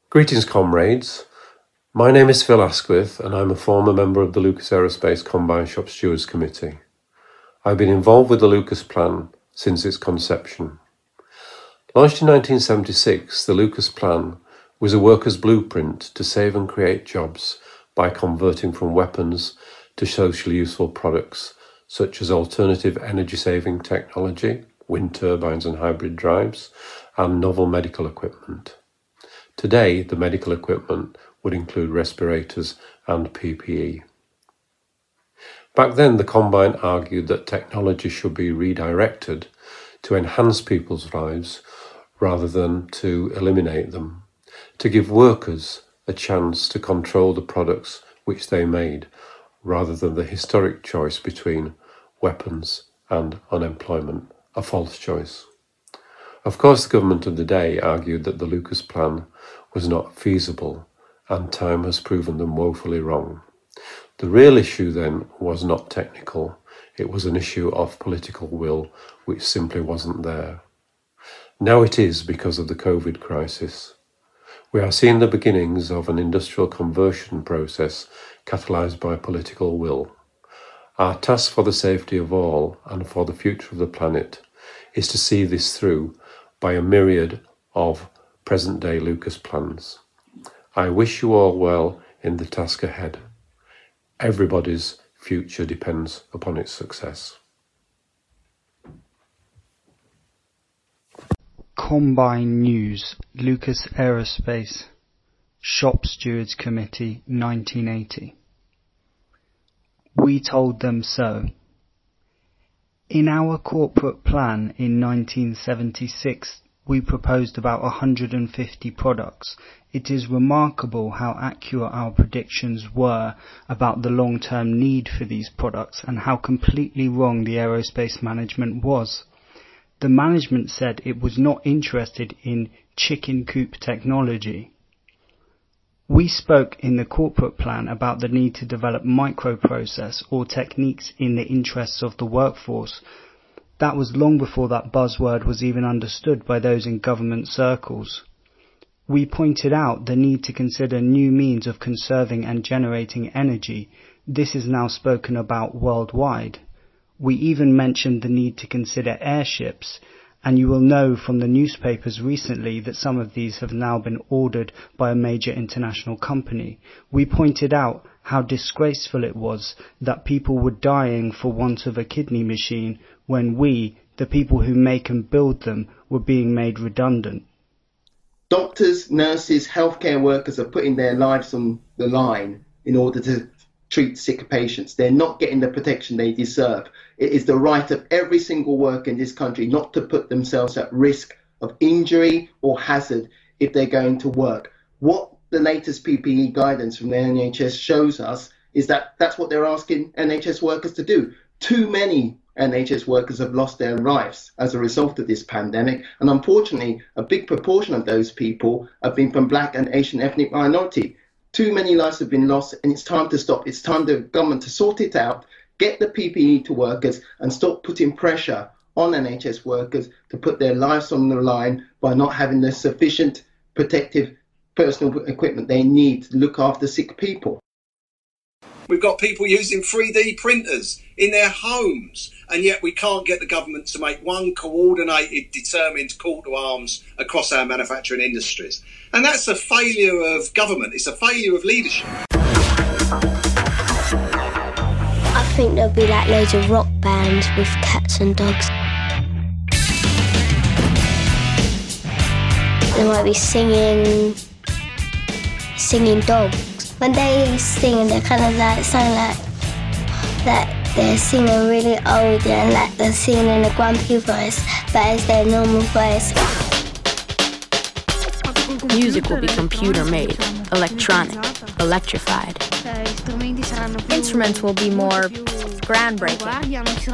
Greetings, comrades. My name is Phil Asquith, and I'm a former member of the Lucas Aerospace Combine Shop Stewards Committee. I've been involved with the Lucas Plan since its conception. Launched in 1976, the Lucas Plan was a worker's blueprint to save and create jobs by converting from weapons to socially useful products, such as alternative energy-saving technology, wind turbines and hybrid drives, and novel medical equipment. Today, the medical equipment would include respirators and PPE. Back then, the Combine argued that technology should be redirected to enhance people's lives rather than to eliminate them, to give workers a chance to control the products which they made, rather than the historic choice between weapons and unemployment, a false choice. Of course, the government of the day argued that the Lucas Plan was not feasible, and time has proven them woefully wrong. The real issue then was not technical, it was an issue of political will which simply wasn't there. Now it is because of the COVID crisis. We are seeing the beginnings of an industrial conversion process catalysed by political will. Our task for the safety of all and for the future of the planet is to see this through by a myriad of present-day Lucas plans. I wish you all well in the task ahead. Everybody's future depends upon its success. Combine News, Lucas Aerospace, Shop Stewards Committee, 1980. We told them so. In our corporate plan in 1976, we proposed about 150 products. It is remarkable how accurate our predictions were about the long-term need for these products and how completely wrong the aerospace management was. The management said it was not interested in chicken coop technology. We spoke in the corporate plan about the need to develop microprocess or techniques in the interests of the workforce. That was long before that buzzword was even understood by those in government circles. We pointed out the need to consider new means of conserving and generating energy. This is now spoken about worldwide. We even mentioned the need to consider airships, and you will know from the newspapers recently that some of these have now been ordered by a major international company. We pointed out how disgraceful it was that people were dying for want of a kidney machine when we, the people who make and build them, were being made redundant. Doctors, nurses, healthcare workers are putting their lives on the line in order to treat sick patients. They're not getting the protection they deserve. It is the right of every single worker in this country not to put themselves at risk of injury or hazard if they're going to work. What the latest PPE guidance from the NHS shows us is that that's what they're asking NHS workers to do. Too many NHS workers have lost their lives as a result of this pandemic, and unfortunately a big proportion of those people have been from Black and Asian ethnic minority. Too many lives have been lost, and it's time to stop. It's time for the government to sort it out, get the PPE to workers, and stop putting pressure on NHS workers to put their lives on the line by not having the sufficient protective personal equipment they need to look after sick people. We've got people using 3D printers in their homes, and yet we can't get the government to make one coordinated, determined call to arms across our manufacturing industries. And that's a failure of government. It's a failure of leadership. I think there'll be like loads of rock bands with cats and dogs. They might be singing dogs. When they sing, they kind of like sound like that they're singing really old and like they're singing in a grumpy voice, but it's their normal voice. Music will be computer-made, electronic, electrified. Instruments will be more groundbreaking.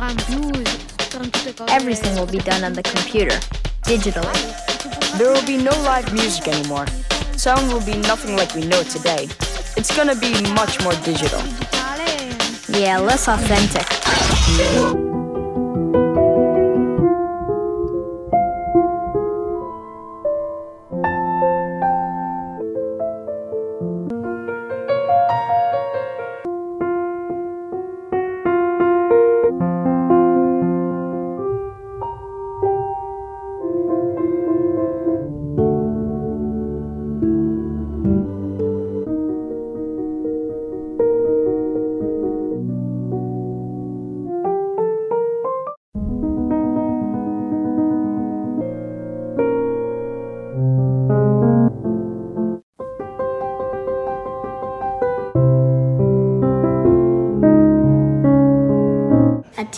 Everything will be done on the computer, digitally. There will be no live music anymore. Sound will be nothing like we know it today. It's gonna be much more digital. Yeah, less authentic.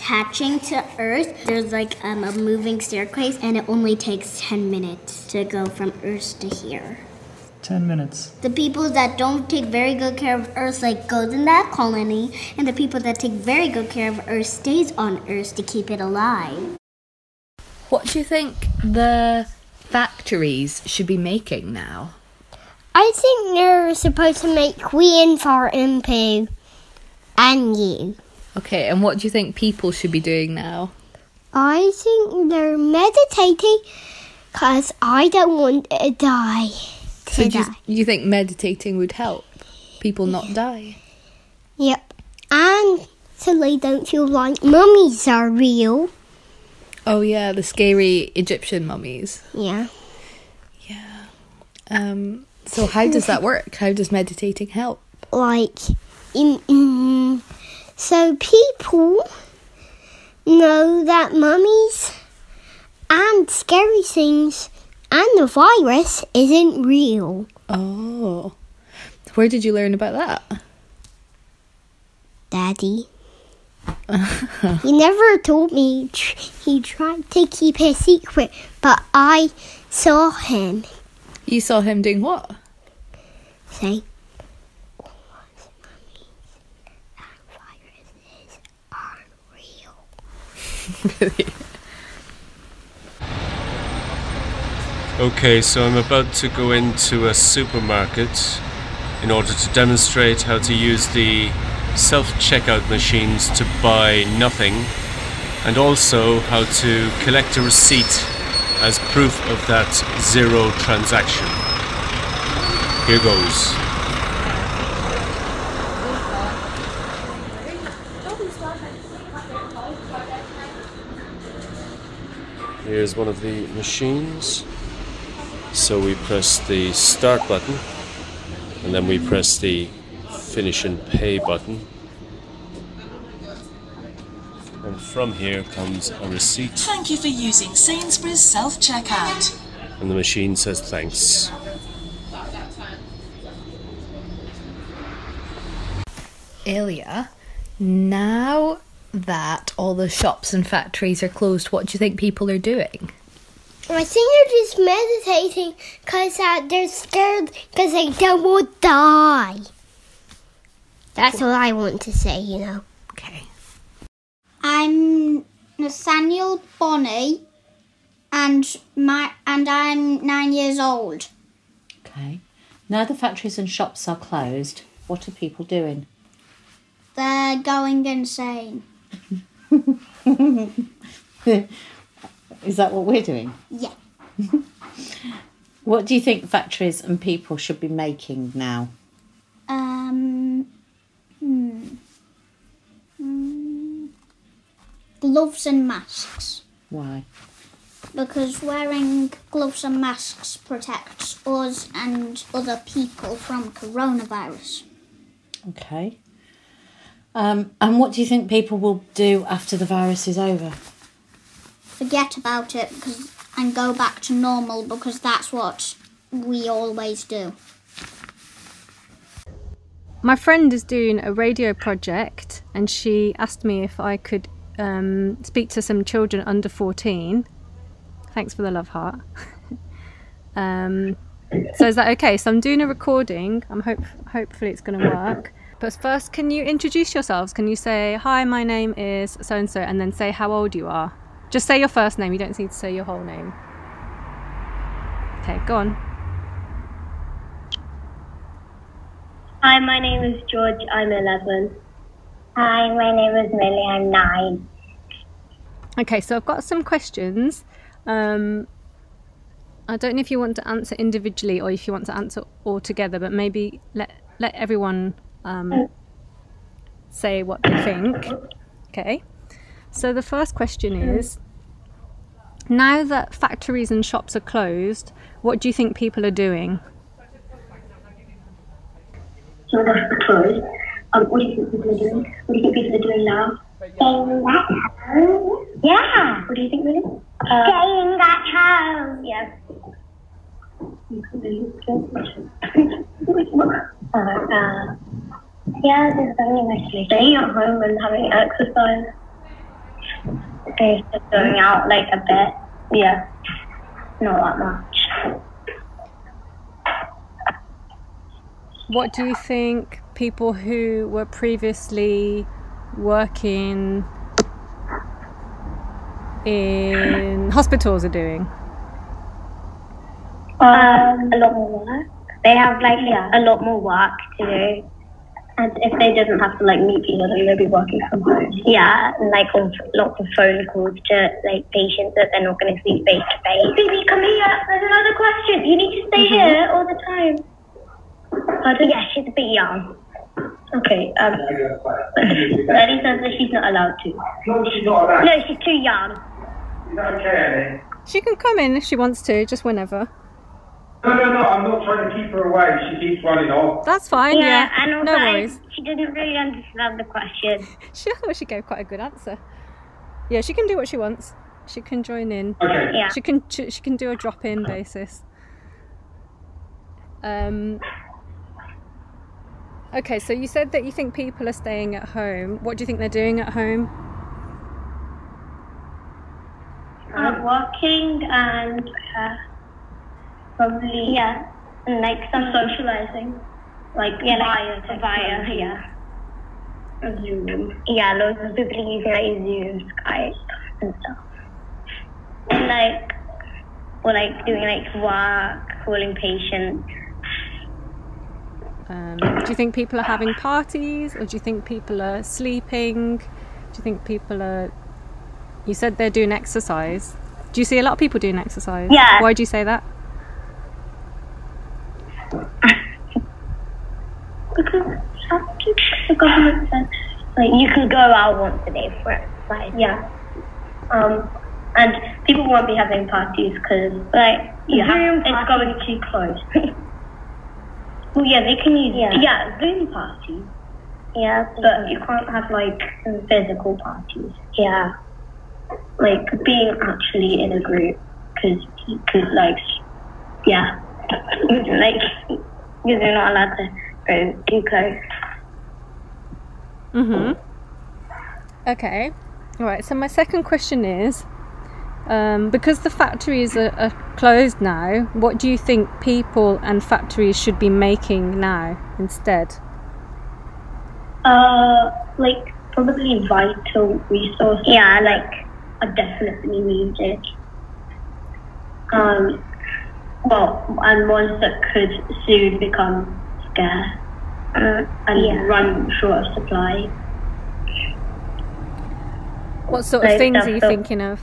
attaching to Earth, there's like a moving staircase, and it only takes 10 minutes to go from Earth to here. 10 minutes. The people that don't take very good care of Earth like goes in that colony, and the people that take very good care of Earth stays on Earth to keep it alive. What do you think the factories should be making now? I think they're supposed to make Queen for Impu and you. Okay, and what do you think people should be doing now? I think they're meditating because I don't want to die. So do you think meditating would help people not die? Yep. And so they don't feel like mummies are real. Oh yeah, the scary Egyptian mummies. Yeah. Yeah. So how does that work? How does meditating help? Like, so people know that mummies and scary things and the virus isn't real. Oh. Where did you learn about that? Daddy. He never told me. He tried to keep it secret, but I saw him. You saw him doing what? Say, Really? Okay, so I'm about to go into a supermarket in order to demonstrate how to use the self-checkout machines to buy nothing, and also how to collect a receipt as proof of that zero transaction. Here goes. Here's one of the machines. So we press the start button, and then we press the finish and pay button. And from here comes a receipt. Thank you for using Sainsbury's self-checkout. And the machine says thanks. Ilya, now that all the shops and factories are closed, what do you think people are doing? I think they're just meditating because they're scared because they don't want to die. That's what I want to say, you know. Okay. I'm Nathaniel Bonney, and I'm 9 years old. Okay. Now the factories and shops are closed, what are people doing? They're going insane. Is that what we're doing? Yeah. What do you think factories and people should be making now? Gloves and masks. Why? Because wearing gloves and masks protects us and other people from coronavirus. Okay. And what do you think people will do after the virus is over? Forget about it and go back to normal, because that's what we always do. My friend is doing a radio project, and she asked me if I could speak to some children under 14. Thanks for the love heart. So is that okay? So I'm doing a recording. Hopefully it's going to work. But first, can you introduce yourselves? Can you say, hi, my name is so-and-so, and then say how old you are? Just say your first name. You don't need to say your whole name. Okay, go on. Hi, my name is George. I'm 11. Hi, my name is Millie. I'm 9. Okay, so I've got some questions. I don't know if you want to answer individually or if you want to answer all together, but maybe let everyone say what they think. Okay. So the first question is, now that factories and shops are closed, what do you think people are doing? So that's closed. What do you think people are doing? What do you think people are doing now? Staying at home. Yeah. What do you think, really? Staying at home. Yeah. Yeah, there's only mostly staying at home and having exercise. It's just going out like a bit. Yeah, not that much. What do you think people who were previously working in hospitals are doing? A lot more work. They have like a lot more work to do. And if they didn't have to like meet people, then they'd be working from home. Yeah, and like on lots of phone calls to like patients that they're not going to see face to face. Baby, come here. There's another question. You need to stay here all the time. Yeah, she's a bit young. Okay. Daddy says that she's not allowed to. No, she's not allowed. No, she's too young. Is that okay, Annie? She can come in if she wants to, just whenever. No, I'm not trying to keep her away. She keeps running off. That's fine, yeah. And also, no worries. She didn't really understand the question. She gave quite a good answer. Yeah, she can do what she wants. She can join in. Okay. Yeah. She can do a drop-in basis. Okay, so you said that you think people are staying at home. What do you think they're doing at home? Working and probably and like some socializing, like via Zoom. Yeah, loads of people using like Zoom, Skype, and stuff, and like doing like work, calling patients. Do you think people are having parties, or do you think people are sleeping? Do you think people are... You said they're doing exercise. Do you see a lot of people doing exercise? Yeah. Why do you say that? Because the government said like you can go out once a day for exercise. Yeah. And people won't be having parties because like it's going too close. Well, yeah, they can use Zoom parties. Yeah, but you can't have like physical parties. Yeah, like being actually in a group, because like you're not allowed to go too close. Okay. All right. So my second question is, because the factories are closed now, what do you think people and factories should be making now instead? Like probably vital resources. Yeah, like are definitely needed. And ones that could soon become scarce and run short of supply. What sort of things are you thinking of?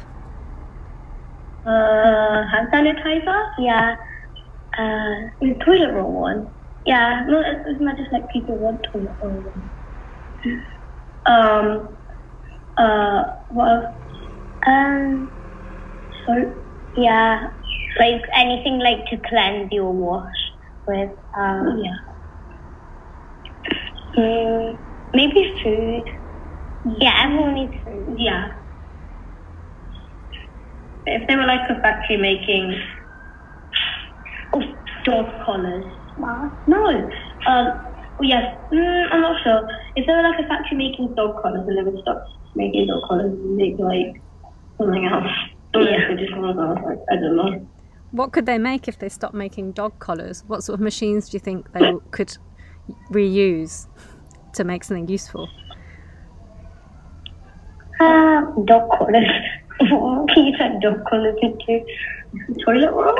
Hand sanitizer? Yeah. The toilet roll one. Yeah, no, it's not just like people want toilet roll one. What else? Soap. Yeah, like anything like to cleanse your wash with. Maybe food. Yeah, everyone needs food. Yeah. If they were like a factory making dog collars. No. Yes. I'm not sure. If they were like a factory making dog collars and they would stop making dog collars and make like something else. I don't know. What could they make if they stopped making dog collars? What sort of machines do you think they could reuse to make something useful? Dog collars. What can you turn dog collars into? Toilet roll?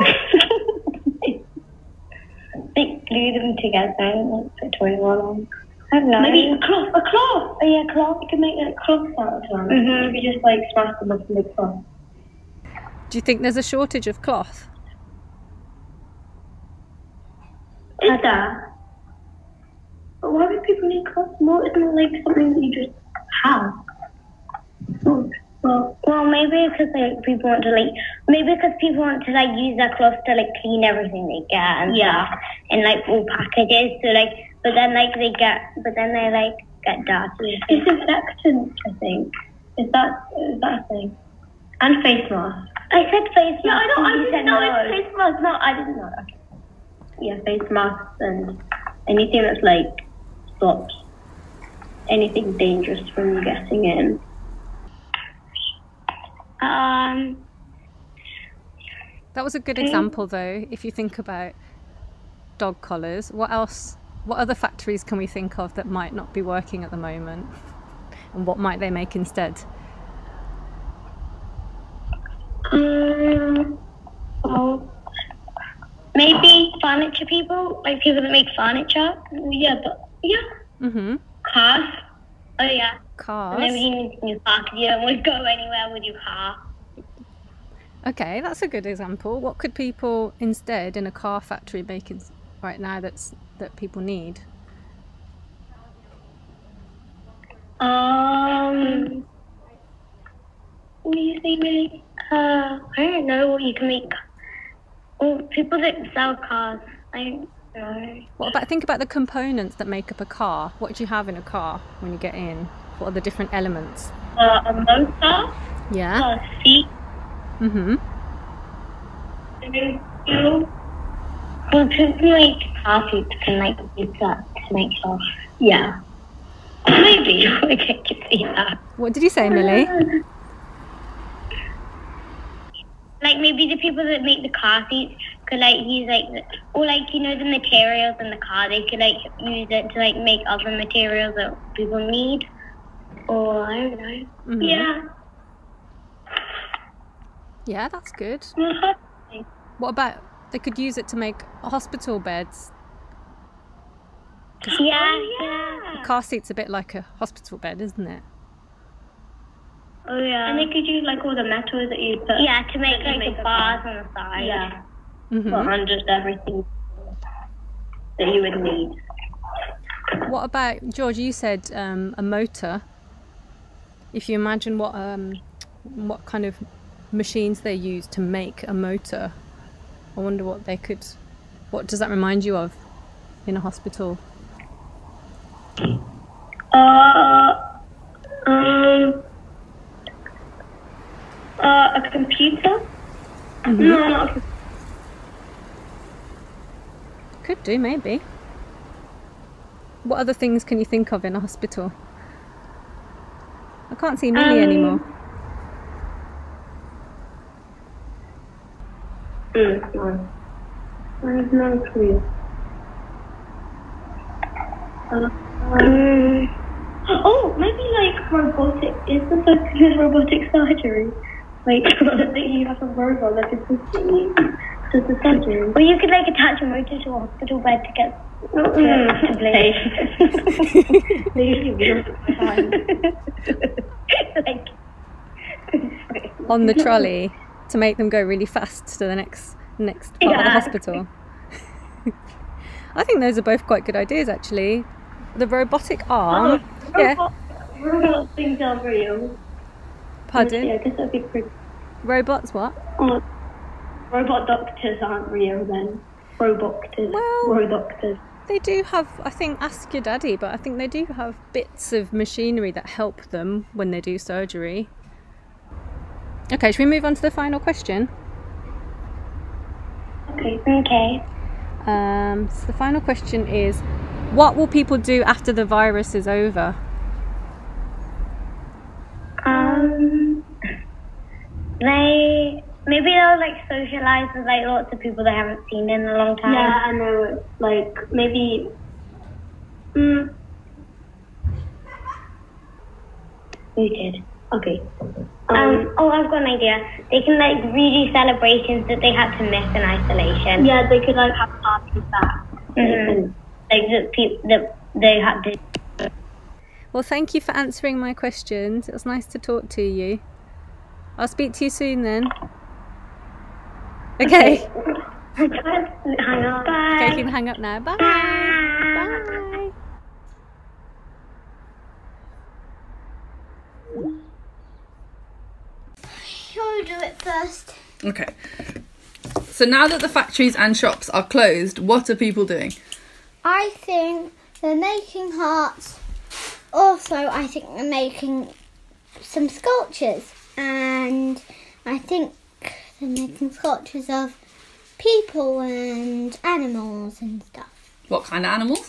They glue them together and put toilet roll on. I don't know. Maybe a cloth. Oh yeah, cloth. You can make like cloths out of them. You could just like smash them up and make cloth. Do you think there's a shortage of cloth? Is there? But why would people need cloth more? Isn't it like something that you just have? Well, maybe because people want to use their cloths to like clean everything they get and stuff in like all packages. So but then they get dirty. Disinfectant, I think. Is that a thing? And face mask. I said face mask. No, I didn't know it's face mask. No, I didn't know. Okay. Yeah, face masks and anything that's like stops anything dangerous from getting in. That was a good example, though. If you think about dog collars, what other factories can we think of that might not be working at the moment? And what might they make instead? Well, maybe furniture people, like people that make furniture. Yeah. Mm-hmm. Cars. Oh yeah. Cars. Nobody needs a new car because you don't want to go anywhere with your car. Okay, that's a good example. What could people instead in a car factory make right now that people need? What do you think, really? I don't know what you can make. Well, people that sell cars, I don't know. Think about the components that make up a car. What do you have in a car when you get in? What are the different elements? A motor. Yeah. A seat. Mm-hmm. Well, people like car seats can use that to make stuff. Yeah. Maybe. I can see that. What did you say, Millie? Like maybe the people that make the car seats could use or the materials in the car, they could use it to make other materials that people need. Or I don't know. Mm-hmm. Yeah. Yeah, that's good. What about they could use it to make hospital beds? Yeah. A car seat's a bit like a hospital bed, isn't it? Oh yeah. And they could use all the metals that you put. Yeah, to make the bars on the side. Yeah. Mm-hmm. And just everything that you would need. What about, George, you said a motor. If you imagine what kind of machines they use to make a motor, I wonder what does that remind you of in a hospital? A computer? Mm-hmm. No, not a computer. Could do, maybe. What other things can you think of in a hospital? I can't see Millie anymore. No. I have no clue. Maybe robotic. Is the focus is robotic surgery? That you have a robot that can continue to the surgery. Well, you could attach a motor to a hospital bed to get on the trolley to make them go really fast to the next part of the hospital. I think those are both quite good ideas, actually. The robotic arm. Robot things aren't real. Pardon? Yeah, I guess that'd be pretty. Robots what? Robot doctors aren't real then. Roboctors. Rodoctors. They do have, I think, ask your daddy, but I think they do have bits of machinery that help them when they do surgery. Okay, should we move on to the final question? Okay. So the final question is, what will people do after the virus is over? Maybe they'll socialise with lots of people they haven't seen in a long time. Yeah, I know. Maybe. You did. Okay. I've got an idea. They can redo celebrations that they had to miss in isolation. Yeah, they could have parties back. Mm-hmm. That they had to. Well, thank you for answering my questions. It was nice to talk to you. I'll speak to you soon then. Okay. Hang up. Bye. Okay, you can hang up now. Bye. Bye. Shall we do it first? Okay. So now that the factories and shops are closed, what are people doing? I think they're making hearts. Also, I think they're making some sculptures. And I think they're making sculptures of people and animals and stuff. What kind of animals?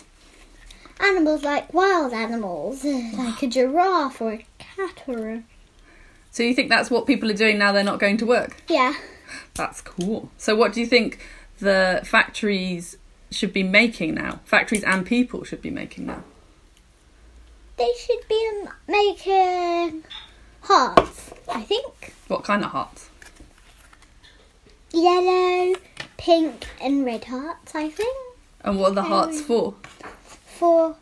Animals like wild animals, like a giraffe or a cat or a... So you think that's what people are doing now they're not going to work? Yeah. That's cool. So what do you think the factories should be making now? Factories and people should be making now? They should be making hearts, I think. What kind of hearts? Yellow, pink and red hearts, I think. And what are the hearts for? For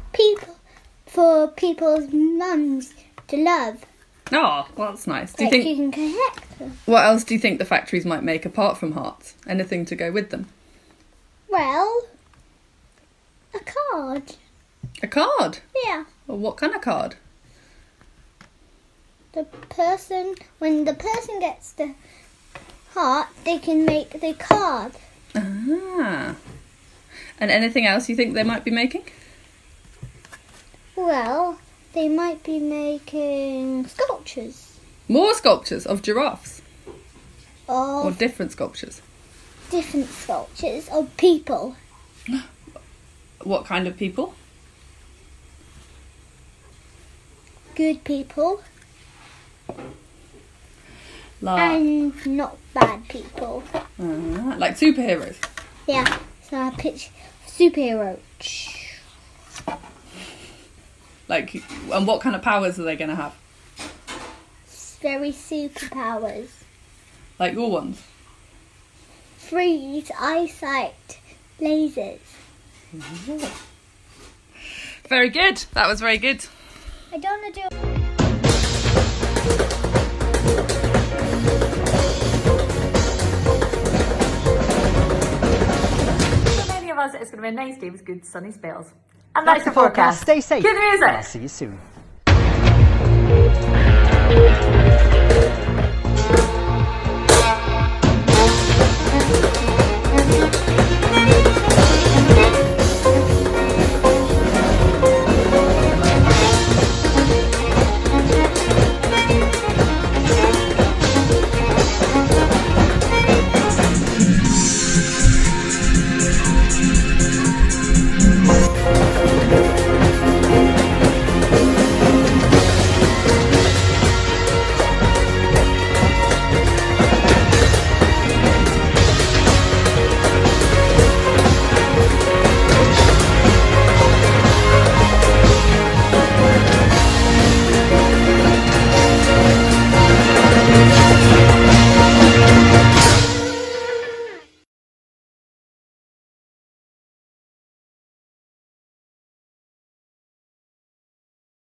people's mums to love. Oh, well, that's nice. Do Like you you think? can connect them. What else do you think the factories might make apart from hearts? Anything to go with them? Well, a card. A card? Yeah. Well, what kind of card? When the person gets the heart, they can make the card. Ah. And anything else you think they might be making? Well, they might be making sculptures. More sculptures of giraffes? Of Or different sculptures? different sculptures of people. What kind of people? Good people. Like, And not bad people. like superheroes? Yeah, so I pitch superhero. Like, and what kind of powers are they going to have? Very superpowers. Like your ones? Freeze, eyesight, lasers. Very good. That was very good. I don't want to do. For many of us, it's going to be a nice day with good sunny spells. And that's the forecast. Stay safe. Good music. I'll see you soon.